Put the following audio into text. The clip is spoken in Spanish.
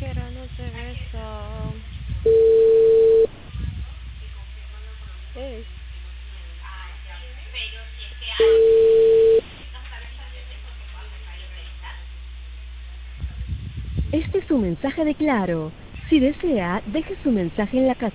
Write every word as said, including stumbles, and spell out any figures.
verano se besa. Ey. Este es su mensaje de Claro. Si desea, deje su mensaje en la casilla